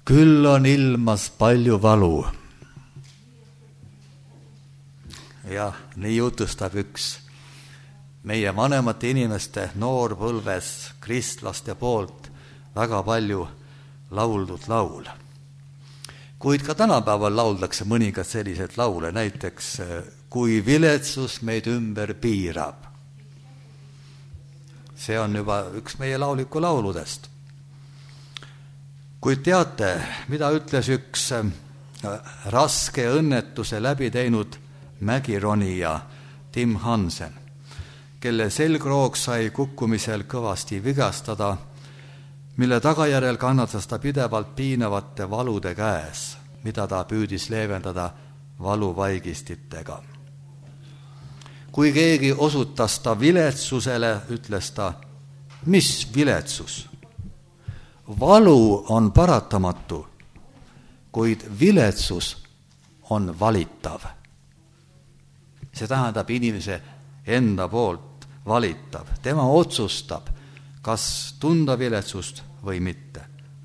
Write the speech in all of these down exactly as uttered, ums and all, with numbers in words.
Küll on ilmas palju valu. Jah, nii jutustab üks meie vanemate inimeste noorpõlves kristlaste poolt väga palju lauldud laul. Kuid ka tänapäeval lauldakse mõningad sellised laule, näiteks Kui viletsus meid ümber piirab. See on juba üks meie lauliku lauludest. Kuid teate, mida ütles üks raske õnnetuse läbi teinud mägironija Tim Hansen, kelle selgroog sai kukkumisel kõvasti vigastada, mille tagajärjel kannatas ta pidevalt piinavate valude käes, mida ta püüdis leevendada valuvaigistitega. Kui keegi osutas ta viletsusele, ütles ta, mis viletsus? Valu on paratamatu, kuid viletsus on valitav. See tähendab inimese enda poolt valitav. Tema otsustab, kas tunda viletsust või mitte.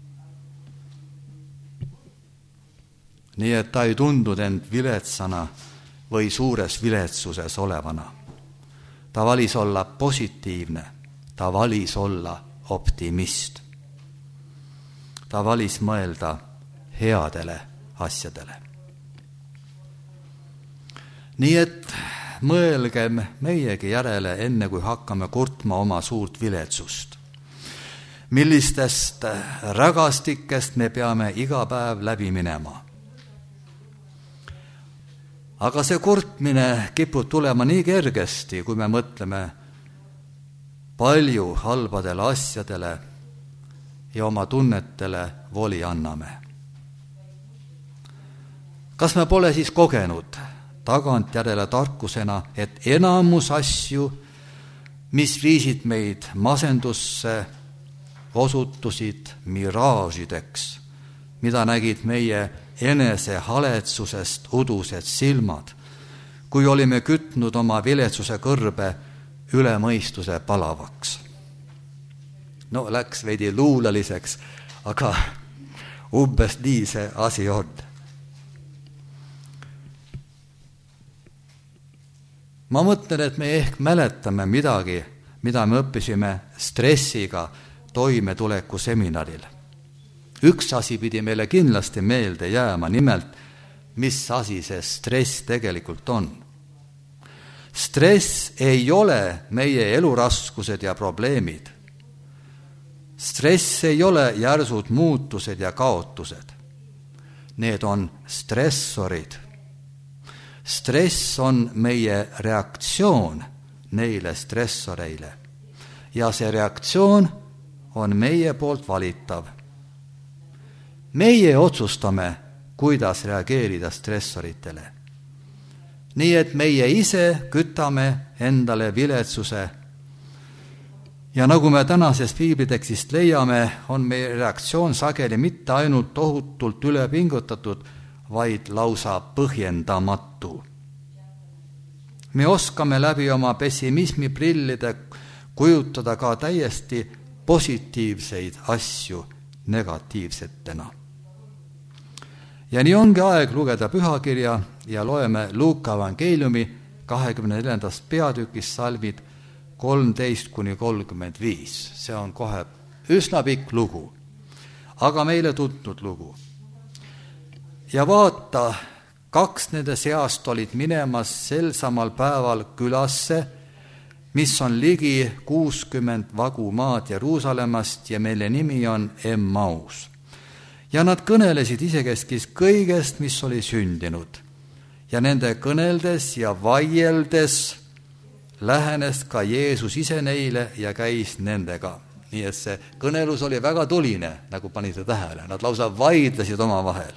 Nii et ta ei tundunud end viletsana või suures viletsuses olevana. Ta valis olla positiivne, ta valis olla optimist. Ta valis mõelda headele asjadele. Nii et mõelgem meiegi järele, enne kui hakkame kurtma oma suurt viletsust. Millistest rägastikest me peame iga päev läbi minema. Aga see kurtmine kipub tulema nii kergesti, kui me mõtleme palju halbadele asjadele ja oma tunnetele voli anname. Kas me pole siis kogenud tagantjärele tarkusena, et enamus asju, mis viisid meid masendusse, osutusid miraažideks, mida nägid meie enese haletsusest udused silmad, kui olime kütnud oma viletsuse kõrbe üle mõistuse palavaks. No läks veidi luuleliseks, aga umbes nii see asi on. Ma mõtlen, et me ehk mäletame midagi, mida me õppisime stressiga toimetuleku seminaril. Üks asi pidi meile kindlasti meelde jääma, nimelt, mis asi see stress tegelikult on. Stress ei ole meie eluraskused ja probleemid. Stress ei ole järsud muutused ja kaotused. Need on stressorid. Stress on meie reaktsioon neile stressoreile. Ja see reaktsioon on meie poolt valitav. Meie otsustame, kuidas reageerida stressoritele. Nii et meie ise kütame endale viletsuse. Ja nagu me tänasest piiblitekstist leiame, on meie reaktsioon sageli mitte ainult tohutult ülepingutatud, vaid lausa põhjendamatu. Me oskame läbi oma pessimismi prillide kujutada ka täiesti positiivseid asju negatiivsetena. Ja nii ongi aeg lugeda pühakirja ja loeme Luuka evangeeliumi kahekümne neljandast peatükist salmid kolmteist kuni kolmkümmend viis. See on kohe üsna pikk lugu, aga meile tuntud lugu. Ja vaata, kaks nende seast olid minemas sel samal päeval külasse, mis on ligi kuuskümmend vagu maad Jeruusalemmast ja mille nimi on Emmaus. Ja nad kõnelesid isekeskis kõigest, mis oli sündinud. Ja nende kõneldes ja vaieldes lähenes ka Jeesus ise neile ja käis nendega. Nii et see kõnelus oli väga tuline, nagu panite tähele. Nad lausa vaidlesid oma vahel.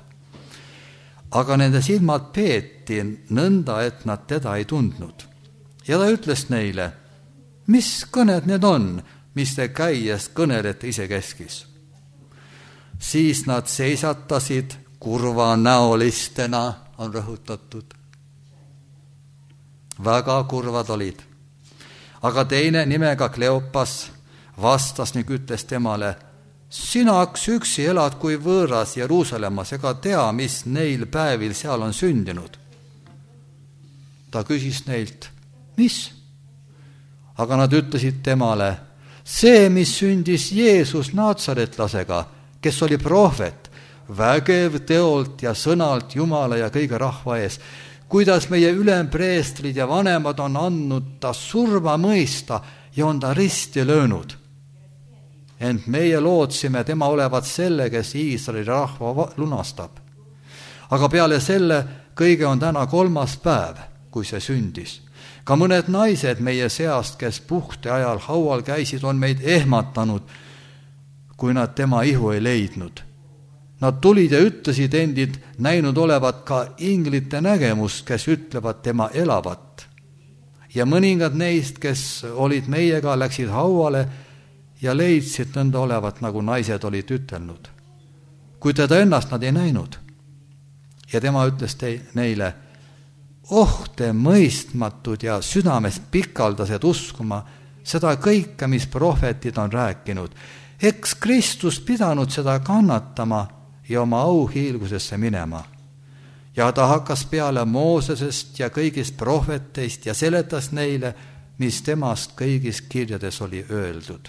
Aga nende silmad peeti nõnda, et nad teda ei tundnud. Ja ta ütles neile, mis kõned need on, mis te käies kõnelete isekeskis? Siis nad seisatasid kurvanäolistena, on rõhutatud. Väga kurvad olid. Aga teine nimega Kleopas vastas ning ütles temale, sina aks üksi elad kui võõras Jeruusalemmas ega tea, mis neil päevil seal on sündinud. Ta küsis neilt, mis? Aga nad ütlesid temale, see, mis sündis Jeesus Naatsaretlasega, kes oli prohvet, vägev teolt ja sõnalt Jumala ja kõige rahva ees, kuidas meie ülempreestrid ja vanemad on andnud ta surma mõista ja on ta risti löönud. Ent meie lootsime tema olevat selle, kes Iisraeli rahva lunastab. Aga peale selle kõige on täna kolmas päev, kui see sündis. Ka mõned naised meie seast, kes puhte ajal haual käisid, on meid ehmatanud, kui nad tema ihu ei leidnud. Nad tulid ja ütlesid endid näinud olevat ka inglite nägemust, kes ütlevad tema elavat. Ja mõningad neist, kes olid meiega, läksid hauale ja leidsid nõnda olevat, nagu naised olid ütelnud. Kui teda ennast nad ei näinud. Ja tema ütles te, neile, oh te mõistmatud ja südames pikaldased uskuma seda kõike, mis prohvetid on rääkinud. Eks Kristus pidanud seda kannatama ja oma auhiilgusesse minema. Ja ta hakkas peale Moosesest ja kõigist prohveteist ja seletas neile, mis temast kõigis kirjades oli öeldud.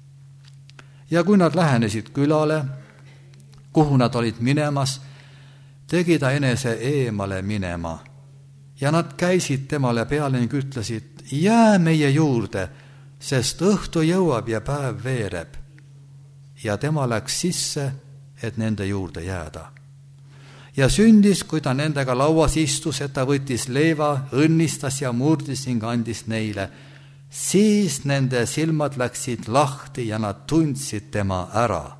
Ja kui nad lähenesid külale, kuhu nad olid minemas, tegi ta enese eemale minema. Ja nad käisid temale peale ning ütlesid, jää meie juurde, sest õhtu jõuab ja päev veereb. Ja tema läks sisse, et nende juurde jääda. Ja sündis, kui ta nendega lauas istus, et ta võttis leiva, õnnistas ja murdis ning andis neile. Siis nende silmad läksid lahti ja nad tundsid tema ära.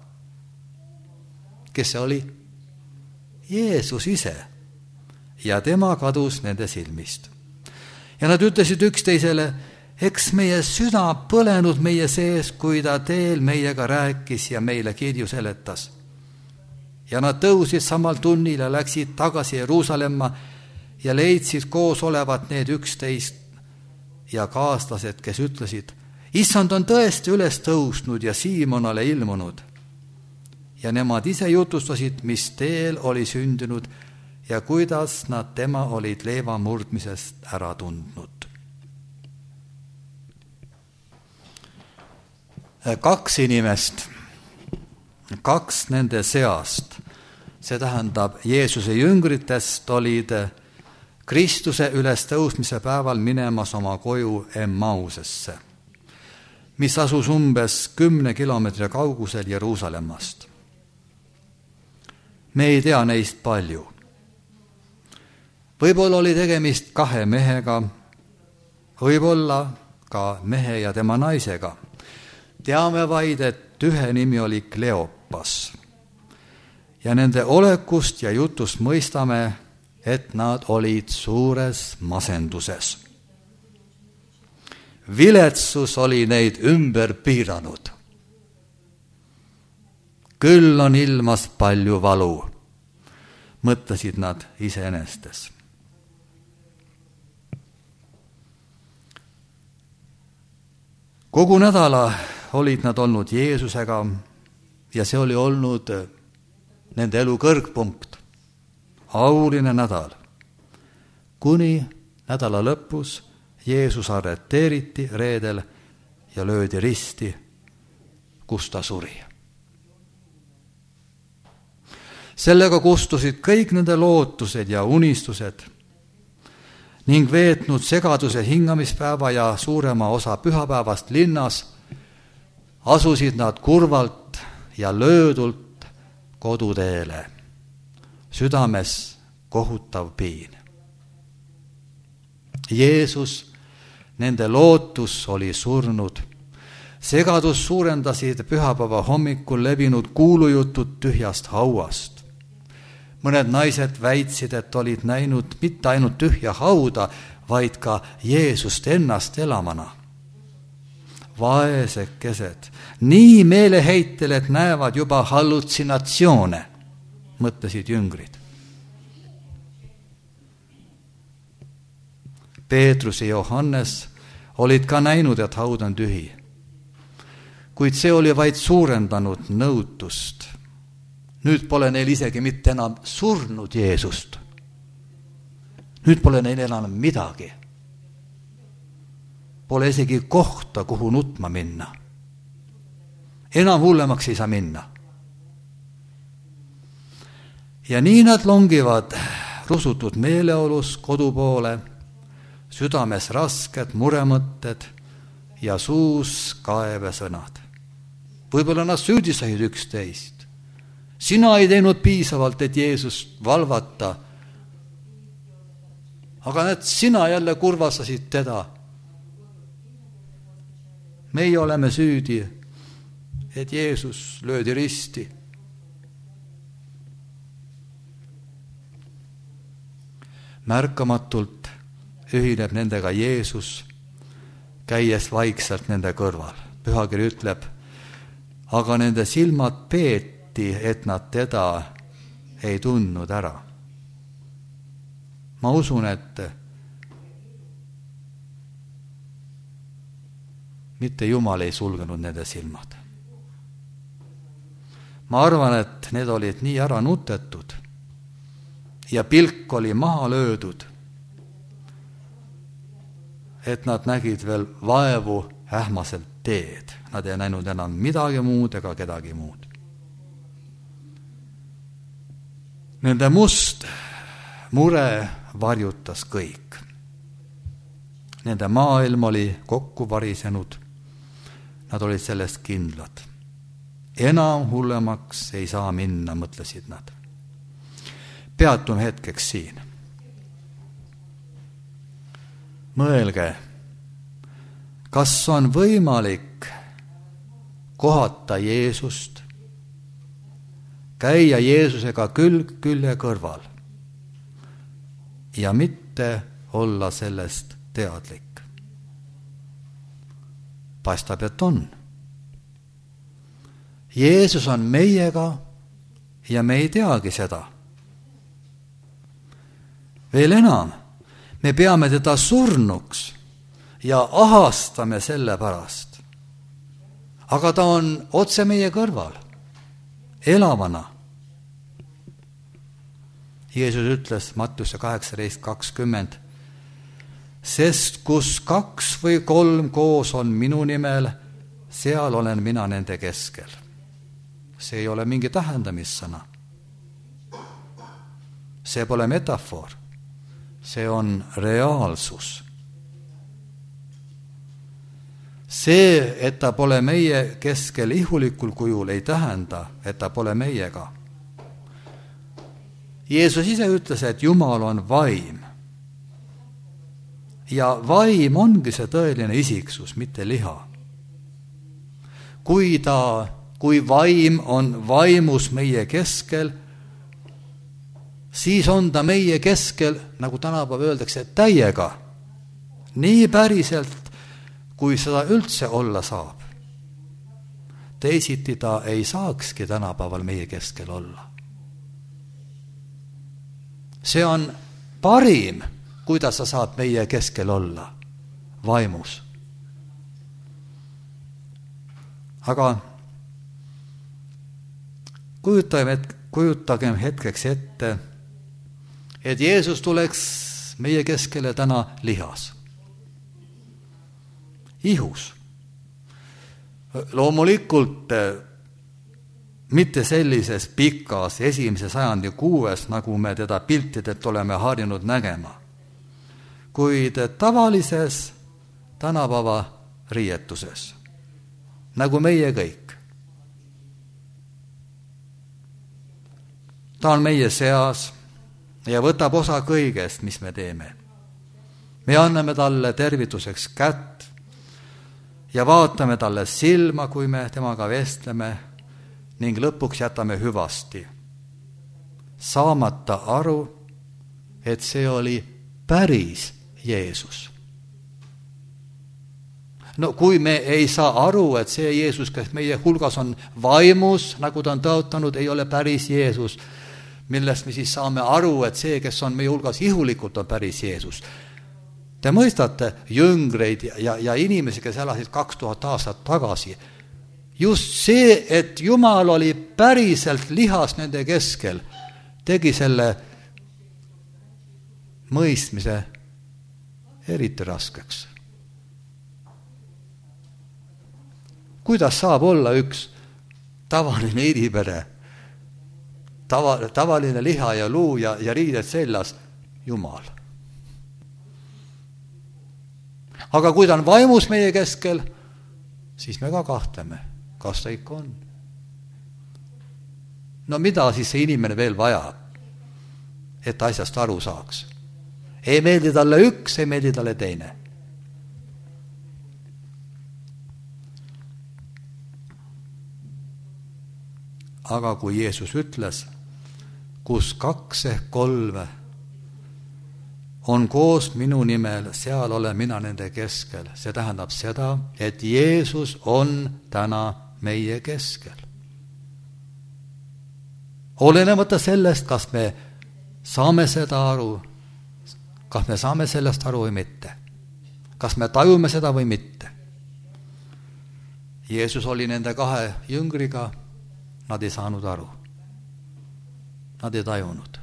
Kes see oli? Jeesus ise. Ja tema kadus nende silmist. Ja nad ütlesid üksteisele, eks meie süda põlenud meie sees, kui ta teel meiega rääkis ja meile kirju seletas. Ja nad tõusid samal tunnil ja läksid tagasi Jeruusalemma ja leidsid koos olevat need üksteist ja kaaslased, kes ütlesid, issand on tõesti üles tõusnud ja Siimonale ilmunud. Ja nemad ise jutustasid, mis teel oli sündinud ja kuidas nad tema olid leiva murdmisest ära tundnud. Kaks inimest, kaks nende seast, see tähendab Jeesuse jüngritest, olid Kristuse ülestõusmise päeval minemas oma koju Emmausesse, mis asus umbes kümne kilomeetri kaugusel Jeruusalemmast. Me ei tea neist palju. Võib-olla oli tegemist kahe mehega, võib-olla ka mehe ja tema naisega. Teame vaid, et ühe nimi oli Kleopas. Ja nende olekust ja jutust mõistame, et nad olid suures masenduses. Viletsus oli neid ümber piiranud. Küll on ilmas palju valu, mõtlesid nad iseenestes. Kogu nädala olid nad olnud Jeesusega ja see oli olnud nende elu kõrgpunkt, auline nädal. Kuni nädala lõpus Jeesus arreteeriti reedel ja löödi risti, kus ta suri. Sellega kustusid kõik nende lootused ja unistused ning veetnud segaduse hingamispäeva ja suurema osa pühapäevast linnas, asusid nad kurvalt ja löödult koduteele, südames kohutav piin. Jeesus, nende lootus oli surnud. Segadus suurendasid pühapäeva hommikul levinud kuulujutud tühjast hauast. Mõned naised väitsid, et olid näinud mitte ainult tühja hauda, vaid ka Jeesust ennast elamana. Vaesekesed, nii meeleheitel, et näevad juba hallutsinatsioone, mõtlesid jüngrid. Peetrus ja Johannes olid ka näinud, et haud on tühi. kuid see oli vaid suurendanud nõutust. Nüüd pole neil isegi mitte enam surnud Jeesust. Nüüd pole neil enam midagi. Pole isegi kohta, kuhu nutma minna. Enam hullemaks ei saa minna. Ja nii nad longivad rusutud meeleolus kodu poole, südames rasked muremõtted ja suus kaevesõnad. Võib-olla nad süüdistasid üksteist. Sina ei teinud piisavalt, et Jeesust valvata, aga need sina jälle kurvastasid teda. Meie oleme süüdi, et Jeesus löödi risti. Märkamatult ühineb nendega Jeesus, käies vaikselt nende kõrval. Pühakiri ütleb, aga nende silmad peeti, et nad teda ei tundnud ära. Ma usun, et mitte Jumal ei sulgenud nende silmad. Ma arvan, et need olid nii ära nutetud ja pilk oli maha löödud, et nad nägid veel vaevu ähmaselt teed. Nad ei näinud enam midagi muud ega kedagi muud. Nende must mure varjutas kõik. Nende maailm oli kokku varisenud. Nad olid sellest kindlad. Enam hullemaks ei saa minna, mõtlesid nad. Peatun hetkeks siin. Mõelge, kas on võimalik kohata Jeesust, käia Jeesusega külg külje kõrval ja mitte olla sellest teadlik? Paistab, et on. Jeesus on meiega ja me ei teagi seda. Veel enam, me peame teda surnuks ja ahastame selle pärast. Aga ta on otse meie kõrval, elavana. Jeesus ütles Mattuse kaheksateist kakskümmend, sest kus kaks või kolm koos on minu nimel, seal olen mina nende keskel. See ei ole mingi tähendamissõna. See pole metafoor. See on reaalsus. See, et ta pole meie keskel ihulikul kujul, ei tähenda, et ta pole meiega. Jeesus ise ütles, et Jumal on vaim. Ja vaim ongi see tõeline isiksus, mitte liha. Kui ta, kui vaim on vaimus meie keskel, siis on ta meie keskel, nagu tänapäeval öeldakse, täiega. Nii päriselt, kui seda üldse olla saab. Teisiti ta ei saakski tänapäeval meie keskel olla. See on parim, kuidas ta saab meie keskel olla, vaimus. Aga kujutagem, kujutagem hetkeks ette, et Jeesus tuleks meie keskele täna lihas, ihus. Loomulikult mitte sellises pikas esimese sajandi kuues, nagu me teda piltidelt oleme harjunud nägema, kuid tavalises tänapäeva riietuses, nagu meie kõik. Ta on meie seas ja võtab osa kõigest, mis me teeme. Me anname talle tervituseks kätt ja vaatame talle silma, kui me temaga vestleme, ning lõpuks jätame hüvasti, saamata aru, et see oli päris Jeesus. No kui me ei saa aru, et see Jeesus, kes meie hulgas on vaimus, nagu ta on tõotanud, ei ole päris Jeesus, millest me siis saame aru, et see, kes on meie hulgas ihulikult, on päris Jeesus. Te mõistate jüngreid ja, ja inimesi, kes elasid kaks tuhat aastat tagasi, just see, et Jumal oli päriselt lihas nende keskel, tegi selle mõistmise eriti raskeks. Kuidas saab olla üks tavaline inimene, tava, tavaline liha ja luu ja, ja riided seljas, Jumal? Aga kui ta on vaimus meie keskel, siis me ka kahtleme, kas ta ikka on. No mida siis see inimene veel vajab, et asjast aru saaks? Ei meeldi talle üks, ei meeldi talle teine. Aga kui Jeesus ütles, kus kaks ehk kolme on koos minu nimel, seal olen mina nende keskel. See tähendab seda, et Jeesus on täna meie keskel. Olenemata sellest, kas me saame seda aru, kas me saame sellest aru või mitte. Kas me tajume seda või mitte. Jeesus oli nende kahe jüngriga, nad ei saanud aru. Nad ei tajunud.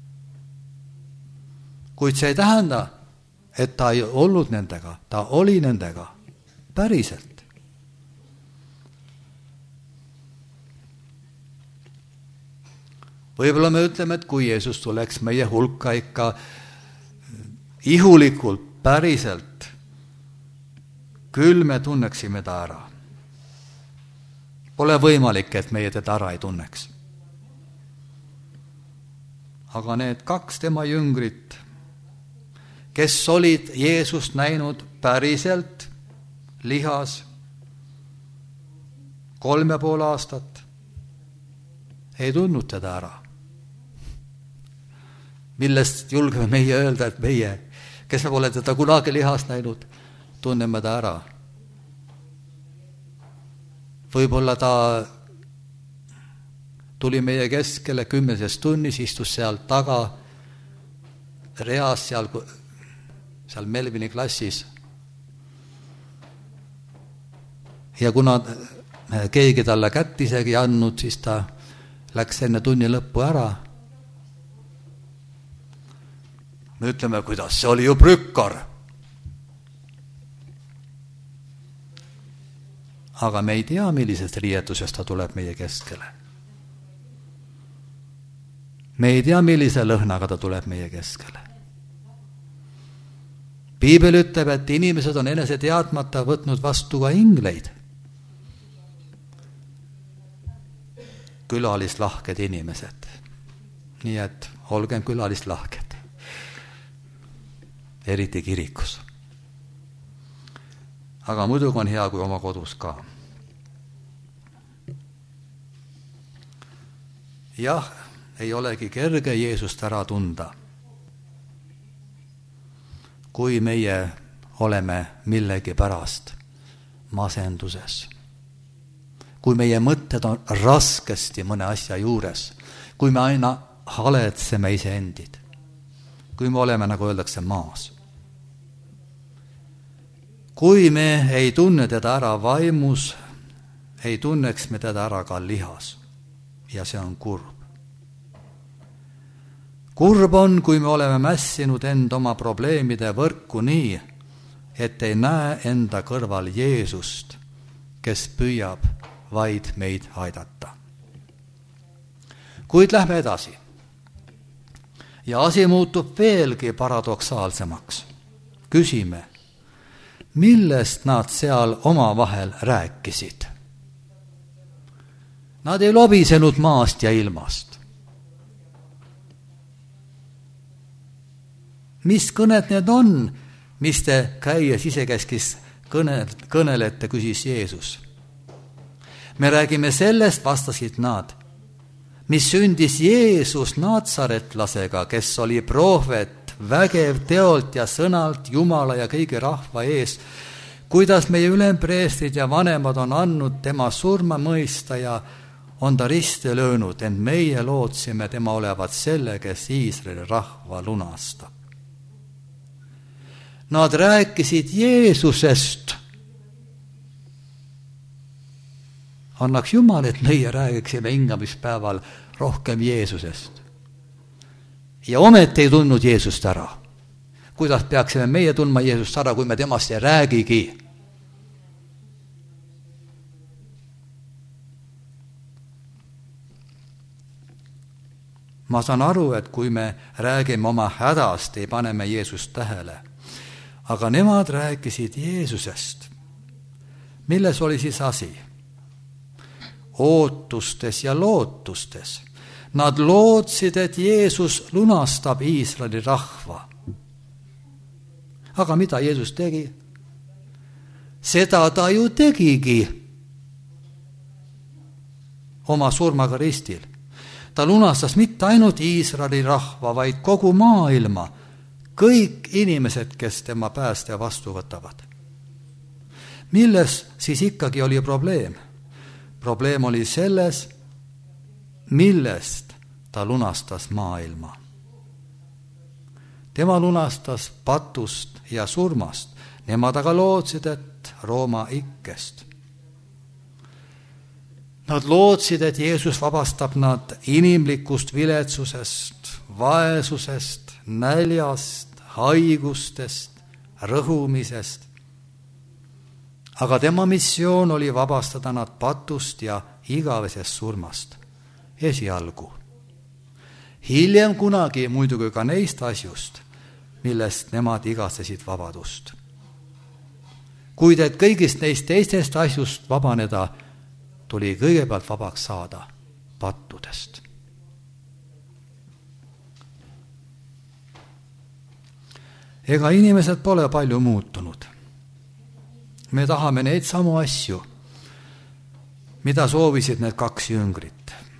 Kuid see ei tähenda, et ta ei olnud nendega, ta oli nendega päriselt. Võib-olla me ütleme, et kui Jeesus tuleks meie hulka ikka ihulikult, päriselt, küll me tunneksime ta ära. Pole võimalik, et meie teda ära ei tunneks. Aga need kaks tema jüngrit, kes olid Jeesust näinud päriselt lihas kolme pool aastat, ei tundnud teda ära. Millest julgeme meie öelda, et meie, kes me pole teda kunagi lihas näinud, tunneme ta ära. Võib-olla ta tuli meie keskele kümneses tunnis, istus seal taga reas, seal, seal Melvini klassis. Ja kuna keegi talle kätt isegi andnud, siis ta läks enne tunni lõppu ära. Me ütleme, kuidas see oli ju prükkar. Aga me ei tea, millisest riietusest ta tuleb meie keskele. Me ei tea, millise lõhnaga ta tuleb meie keskele. Piibel ütleb, et inimesed on enese teadmata võtnud vastu ka ingleid. Külalislahked inimesed. Nii et olgem külalislahked. Eriti kirikus. Aga muidugi on hea, kui oma kodus ka. Jah, ei olegi kerge Jeesust ära tunda, kui meie oleme millegi pärast masenduses. Kui meie mõtted on raskesti mõne asja juures, kui me aina haletseme iseendid, kui me oleme, nagu öeldakse, maas. Kui me ei tunne teda ära vaimus, ei tunneks me teda ära ka lihas. Ja see on kurb. Kurb on, kui me oleme mässinud end oma probleemide võrku nii, et ei näe enda kõrval Jeesust, kes püüab vaid meid aidata. Kuid lähme edasi. Ja asi muutub veelgi paradoksaalsemaks. Küsime, millest nad seal omavahel rääkisid? Nad ei lobisenud maast ja ilmast. Mis kõned need on, mis te käies isekeskis kõne, kõnelete, küsis Jeesus. Me räägime sellest, vastasid nad, mis sündis Jeesus naatsaretlasega, kes oli prohvet, vägev teolt ja sõnalt Jumala ja kõigi rahva ees, kuidas meie ülempreestrid ja vanemad on andnud tema surma mõista ja on ta risti löönud, ent meie lootsime tema olevat selle, kes Iisraeli rahva lunastab. Nad rääkisid Jeesusest. annaks Jumal, et meie räägiksime hingamispäeval rohkem Jeesusest. Ja ometi ei tundnud Jeesust ära. Kuidas peaksime meie tundma Jeesust ära, kui me temast ei räägigi? Ma saan aru, et kui me räägime oma hädast, ei pane me Jeesust tähele. Aga nemad rääkisid Jeesusest. Milles oli siis asi? Ootustes ja lootustes. Nad lootsid, et Jeesus lunastab Iisraeli rahva. Aga mida Jeesus tegi? Seda ta ju tegigi oma surmaga ristil. Ta lunastas mitte ainult Iisraeli rahva, vaid kogu maailma, kõik inimesed, kes tema pääste vastu võtavad. Milles siis ikkagi oli probleem? Probleem oli selles, millest ta lunastas maailma. Tema lunastas patust ja surmast. Nemad aga lootsid, et Rooma ikkest. Nad lootsid, et Jeesus vabastab nad inimlikust viletsusest, vaesusest, näljast, haigustest, rõhumisest. Aga tema missioon oli vabastada nad patust ja igavesest surmast. Esialgu. Hiljem kunagi muidugi ka neist asjust, millest nemad igasesid vabadust. Kuid et kõigist neist teistest asjust vabaneda, tuli kõigepealt vabaks saada pattudest. Ega inimesed pole palju muutunud. Me tahame neid samu asju, mida soovisid need kaks jüngrit.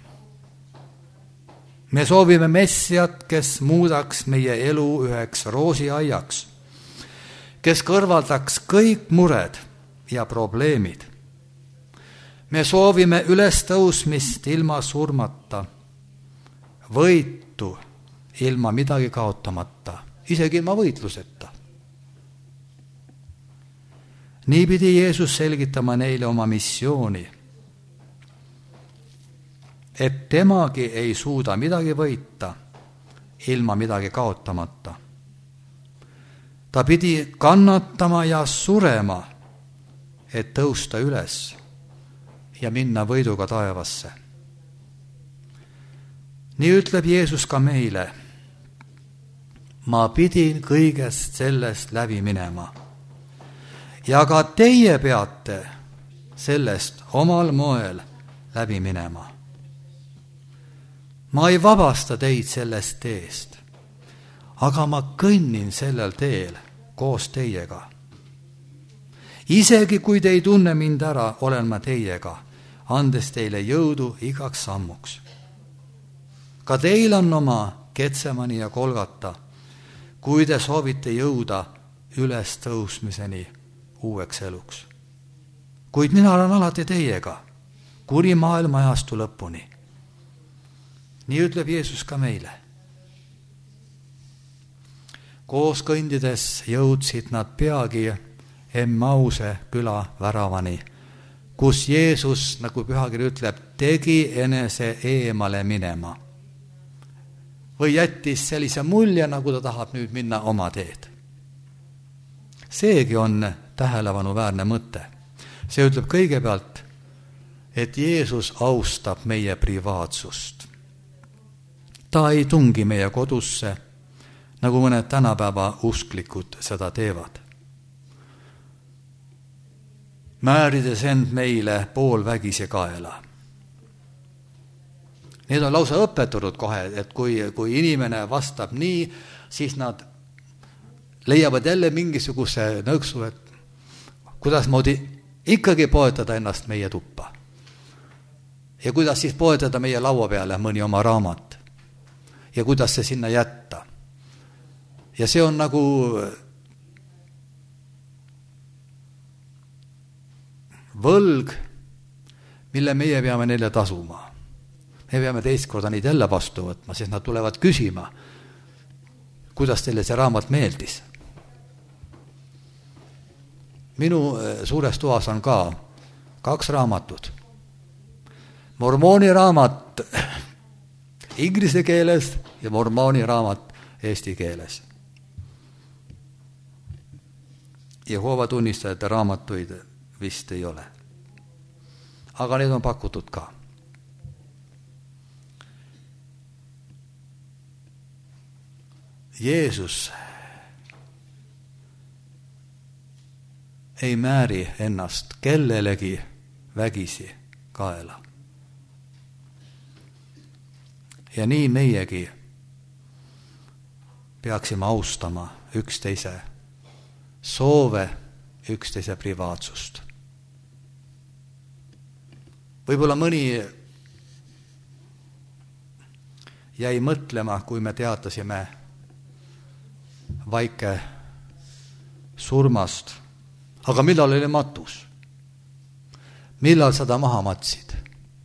Me soovime Messiat, kes muudaks meie elu üheks roosiaiaks, kes kõrvaldaks kõik mured ja probleemid. Me soovime ülestõusmist ilma surmata, võitu ilma midagi kaotamata, isegi ilma võitluseta. Nii pidi Jeesus selgitama neile oma missiooni, et temagi ei suuda midagi võita ilma midagi kaotamata. Ta pidi kannatama ja surema, et tõusta üles ja minna võiduga taevasse. Nii ütleb Jeesus ka meile. Ma pidin kõigest sellest läbi minema. Ja ka teie peate sellest omal moel läbi minema. Ma ei vabasta teid sellest teest, aga ma kõnnin sellel teel koos teiega. Isegi kui te ei tunne mind ära, olen ma teiega, andes teile jõudu igaks sammuks. Ka teil on oma Getsemani ja Golgata, kui te soovite jõuda üles tõusmiseni uueks eluks. Kuid mina olen alati teiega, kuni maailma ajastu lõpuni. Nii ütleb Jeesus ka meile. Koos kõndides jõudsid nad peagi Emmause küla väravani, kus Jeesus, nagu pühakiri ütleb, tegi enese eemale minema. Või jättis sellise mulje, nagu ta tahab nüüd minna oma teed. Seegi on tähelepanuväärne mõte. See ütleb kõigepealt, et Jeesus austab meie privaatsust. Ta ei tungi meie kodusse, nagu mõned tänapäeva usklikud seda teevad. Määrides end meile poolvägise kaela. Need on lausa õpetunud kohe, et kui, kui inimene vastab nii, siis nad leiavad jälle mingisuguse nõksu, et kuidas moodi ikkagi poetada ennast meie tuppa. Ja kuidas siis poetada meie laua peale mõni oma raamat. Ja kuidas see sinna jätta. Ja see on nagu võlg, mille meie peame neile tasuma. Me peame teist korda neid jälle vastu võtma, sest nad tulevad küsima, kuidas teile see raamat meeldis. Minu suures toas on ka kaks raamatut. mormooni raamat inglise keeles ja mormooni raamat eesti keeles. Jehoova tunnistajate raamatuid vist ei ole. Aga need on pakutud ka. Jeesus ei määri ennast kellelegi vägisi kaela. Ja nii meiegi peaksime austama üksteise soove, üksteise privaatsust. Võib-olla mõni jäi mõtlema, kui me teatasime Vaike surmast, aga millal oli matus? Millal sa ta maha matsid?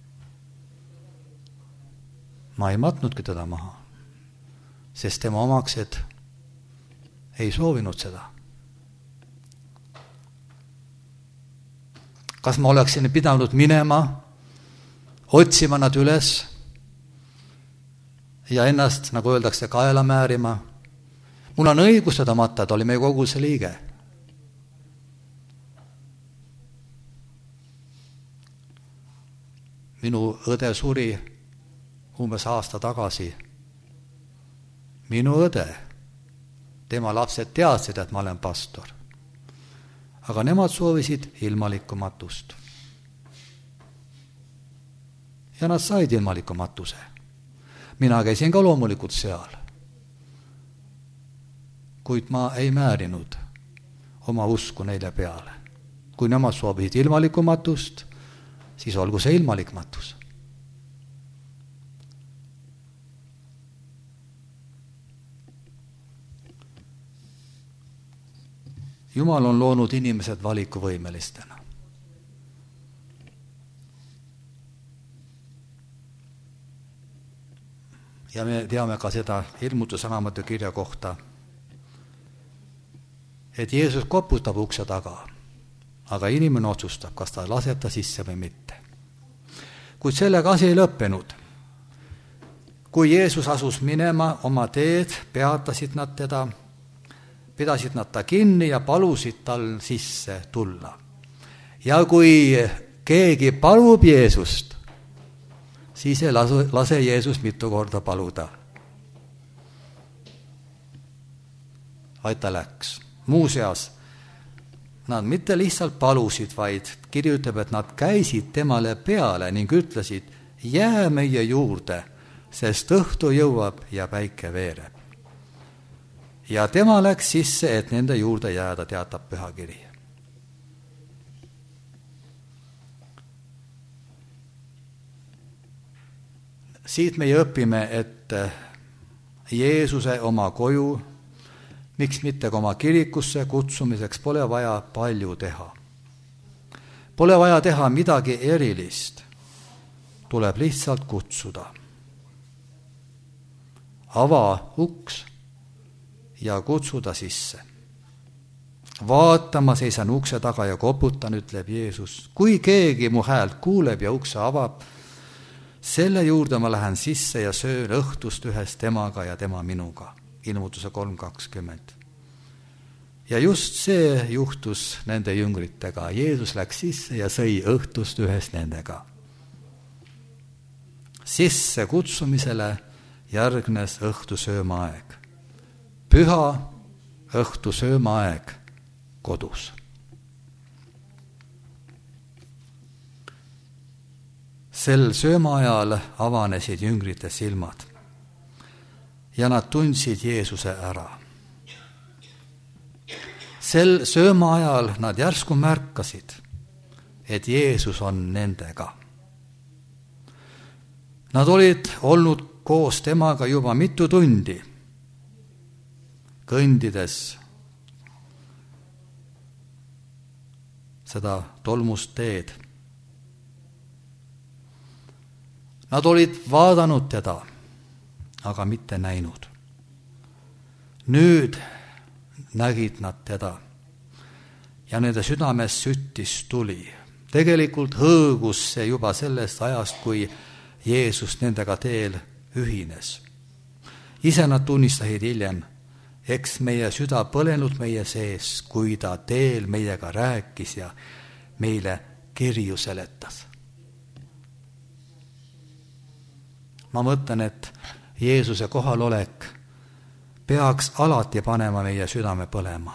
Ma ei matnudki teda maha, sest tema omaksed ei soovinud seda. Kas ma oleksin pidanud minema, otsima nad üles ja ennast, nagu öeldakse, kaela määrima? Mul on õigus seda matta, ta oli meie koguduse liige. Minu õde suri umbes aasta tagasi. Minu õde, tema lapsed teadsid, et ma olen pastor. Aga nemad soovisid ilmaliku matust. Ja nad said ilmaliku matuse. Mina käisin ka loomulikult seal. Kuid ma ei määrinud oma usku neile peale. Kui nemad soovisid ilmalikku matust, siis olgu see ilmalik matus. Jumal on loonud inimesed valikuvõimelistena. Ja me teame ka seda Ilmutuse raamatu kirja kohta, et Jeesus koputab ukse taga, aga inimene otsustab, kas ta laseb ta sisse või mitte. Kuid sellega asi ei lõppenud. Kui Jeesus asus minema oma teed, peatasid nad teda, pidasid nad ta kinni ja palusid tal sisse tulla. Ja kui keegi palub Jeesust, siis ei lase Jeesus mitu korda paluda. Vaid ta läks. Muuseas, nad mitte lihtsalt palusid, vaid kirjutab, et nad käisid temale peale ning ütlesid, jää meie juurde, sest õhtu jõuab ja päike veereb. Ja tema läks sisse, et nende juurde jääda, teatab pühakiri. Siit meie õpime, et Jeesuse oma koju, miks mitte ka oma kirikusse kutsumiseks pole vaja palju teha. Pole vaja teha midagi erilist, tuleb lihtsalt kutsuda. Ava uks ja kutsuda sisse. Vaata, ma seisan ukse taga ja koputan, ütleb Jeesus. Kui keegi mu häält kuuleb ja ukse avab, selle juurde ma lähen sisse ja söön õhtust ühes temaga ja tema minuga. Ilmutuse kolm kakskümmend. Ja just see juhtus nende jüngritega. Jeesus läks sisse ja sõi õhtust ühes nendega. Sisse kutsumisele järgnes õhtusöömaaeg. Püha õhtusöömaaeg kodus. Sel söömaajal avanesid jüngrite silmad ja nad tundsid Jeesuse ära. Sel söömaajal nad järsku märkasid, et Jeesus on nendega. Nad olid olnud koos temaga juba mitu tundi, kõndides seda tolmust teed. Nad olid vaadanud teda, aga mitte näinud. Nüüd nägid nad teda ja nende südames süttis tuli. tegelikult hõõgus see juba sellest ajast, kui Jeesus nendega teel ühines. Ise nad tunnistasid hiljem, eks meie süda põlenud meie sees, kui ta teel meiega rääkis ja meile kirju seletas. Ma mõtlen, et Jeesuse kohalolek peaks alati panema meie südame põlema.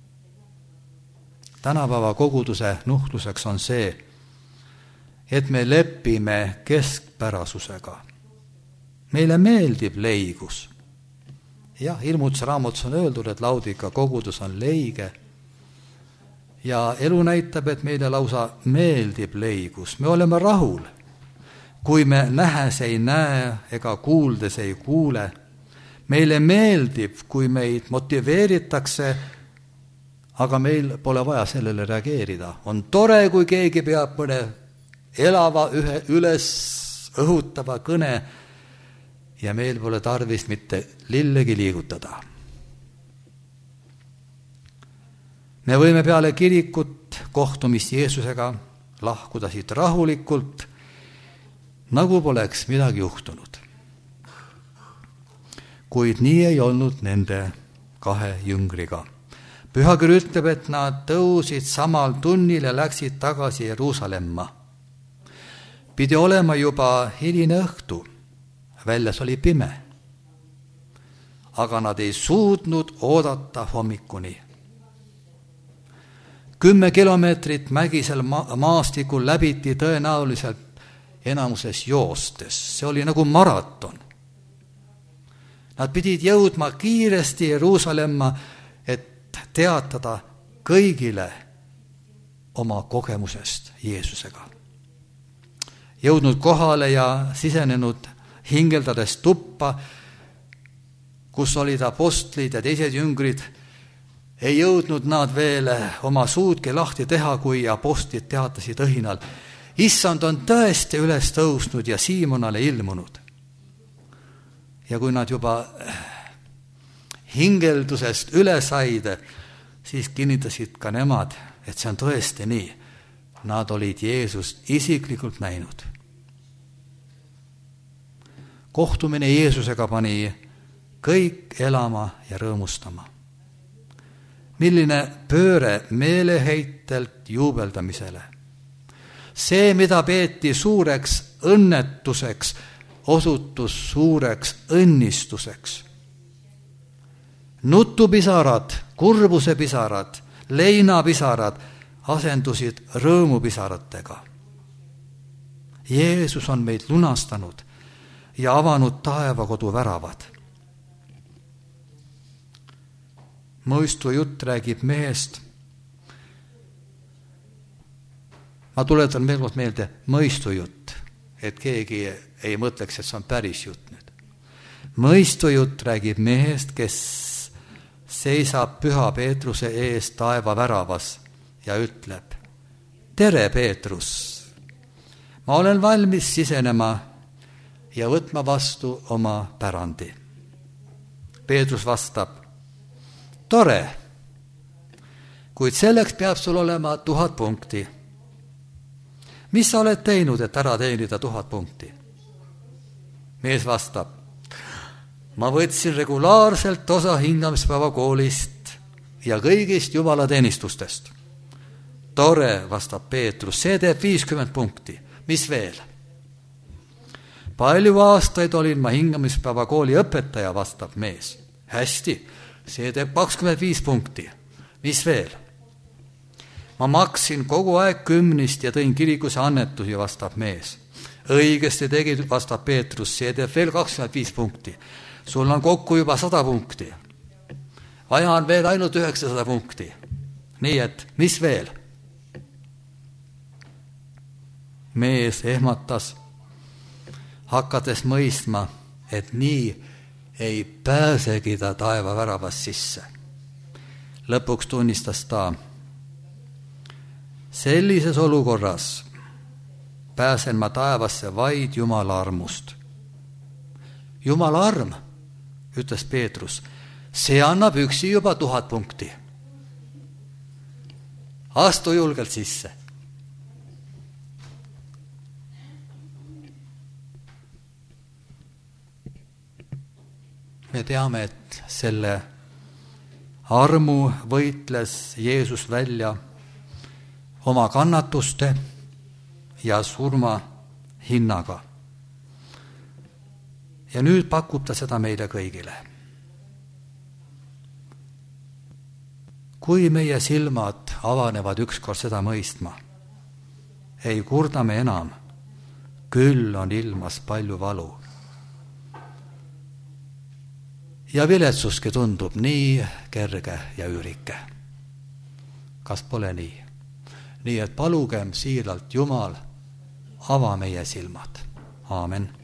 Tänapäeva koguduse nuhtluseks on see, et me lepime keskpärasusega. Meile meeldib leigus. Jah, Ilmutuse raamatus on öeldud, et Laudika kogudus on leige ja elu näitab, et meile lausa meeldib leigus. Me oleme rahul, kui me nähes ei näe ega kuuldes ei kuule. Meile meeldib, kui meid motiveeritakse, aga meil pole vaja sellele reageerida. On tore, kui keegi peab mõne elava ühe üles õhutava kõne ja meil pole tarvis mitte lillegi liigutada. Me võime peale kirikut kohtumist Jeesusega lahkuda siit rahulikult, nagu poleks midagi juhtunud. Kuid nii ei olnud nende kahe jüngriga. Pühakiri ütleb, et nad tõusid samal tunnil ja läksid tagasi Jeruusalemma. Pidi olema juba hiline õhtu, väljas oli pime, aga nad ei suutnud oodata hommikuni. Kümme kilomeetrit mägisel ma- maastikul läbiti tõenäoliselt enamuses joostes, see oli nagu maraton. Nad pidid jõudma kiiresti Jeruusalemma, et teatada kõigile oma kogemusest Jeesusega. Jõudnud kohale ja sisenenud hingeldades tuppa, kus olid apostlid ja teised jüngrid, ei jõudnud nad veel oma suudki lahti teha, kui apostlid teatasid õhinal. Issand on tõesti üles tõusnud ja Siimonale ilmunud. Ja kui nad juba hingeldusest üle said, siis kinnitasid ka nemad, et see on tõesti nii. Nad olid Jeesust isiklikult näinud. Kohtumine Jeesusega pani kõik elama ja rõõmustama. Milline pööre meeleheitelt juubeldamisele. See, mida peeti suureks õnnetuseks, osutus suureks õnnistuseks. Nutupisarad, kurbusepisarad, leinapisarad asendusid rõõmupisaratega. Jeesus on meid lunastanud ja avanud taevakodu väravad. Mõistu jutt räägib mehest. Ma tuletan veel kord meelde mõistu jutt, et keegi ei mõtleks, et see on päris jutt nüüd. Mõistu jutt räägib mehest, kes seisab Püha Peetruse ees taeva väravas ja ütleb: tere, Peetrus, ma olen valmis sisenema ja võtma vastu oma pärandi. Peetrus vastab: tore, kuid selleks peab sul olema tuhat punkti. Mis sa oled teinud, et ära teenida tuhat punkti? Mees vastab: ma võtsin regulaarselt osa hingamispäeva koolist ja kõigist jumalateenistustest. Tore, vastab Peetrus, see teeb viiskümmend punkti. Mis veel? Palju aastaid olin ma hingamispäeva kooli õpetaja, vastab mees. Hästi, see teeb kakskümmend viis punkti. Mis veel? Ma maksin kogu aeg kümnist ja tõin kirikusse annetusi, vastab mees. Õigesti tegid, vastab Peetrus, see teeb veel kakskümmend viis punkti. Sul on kokku juba sada punkti. Vaja on veel ainult üheksasada punkti. Nii et, mis veel? Mees ehmatas, hakates mõistma, et nii ei pääsegi ta taeva väravast sisse. Lõpuks tunnistas ta: sellises olukorras pääsen ma taevasse vaid Jumala armust. Jumala arm, ütles Peetrus, see annab üksi juba tuhat punkti. Astu julgelt sisse. me teame, et selle armu võitles Jeesus välja oma kannatuste ja surma hinnaga. Ja nüüd pakub ta seda meile kõigile. Kui meie silmad avanevad ükskord seda mõistma, ei kurda me enam, küll on ilmas palju valu. Ja viletsuski tundub nii kerge ja üürike. Kas pole nii? Nii et palugem siiralt Jumal, ava meie silmad. Aamen.